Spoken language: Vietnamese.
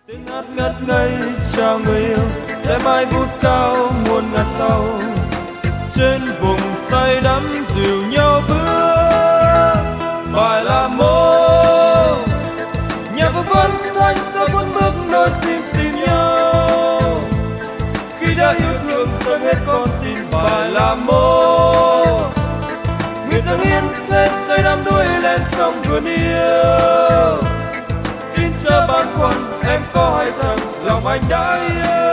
Tiếng hát ngất ngây chào người yêu sẽ mãi vút cao muôn ngàn sau, trên vùng say đắm dìu nhau bước bài là mô nhạc của quân thanh ta cuốn bước nơi tim tìm nhau. Khi đã yêu thương dâng hết con tim bài là mô, nguyện dâng hiến hết say đắm đuổi lên sông vườn yêu. Xin chớ băn khoăn em có hay rằng lòng anh đã yêu.